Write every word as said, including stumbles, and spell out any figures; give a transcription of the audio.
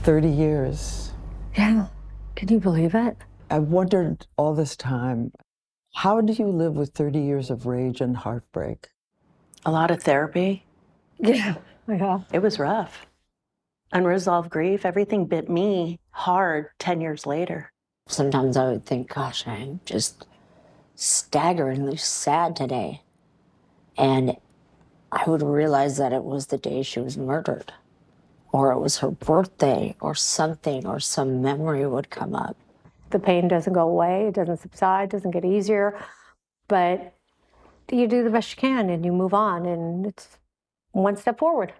thirty years. Yeah. Can you believe it? I wondered all this time, how do you live with thirty years of rage and heartbreak? A lot of therapy. Yeah. Yeah. It was rough. Unresolved grief, everything bit me hard ten years later. Sometimes I would think, gosh, I'm just staggeringly sad today. And I would realize that it was the day she was murdered, or it was her birthday, or something, or some memory would come up. The pain doesn't go away, it doesn't subside, doesn't get easier, but you do the best you can and you move on, and it's one step forward.